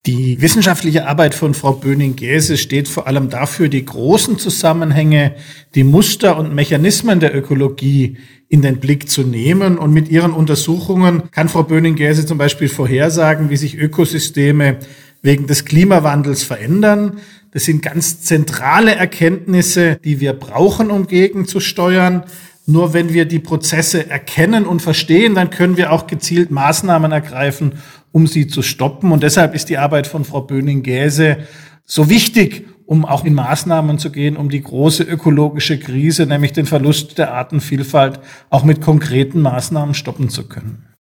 Die wissenschaftliche Arbeit von Frau Böning-Gäse steht vor allem dafür, die großen Zusammenhänge, die Muster und Mechanismen der Ökologie in den Blick zu nehmen. Und mit ihren Untersuchungen kann Frau Böning-Gäse zum Beispiel vorhersagen, wie sich Ökosysteme wegen des Klimawandels verändern. Das sind ganz zentrale Erkenntnisse, die wir brauchen, um gegenzusteuern. Nur wenn wir die Prozesse erkennen und verstehen, dann können wir auch gezielt Maßnahmen ergreifen, um sie zu stoppen. Und deshalb ist die Arbeit von Frau Böning-Gäse so wichtig, um auch in Maßnahmen zu gehen, um die große ökologische Krise, nämlich den Verlust der Artenvielfalt, auch mit konkreten Maßnahmen stoppen zu können.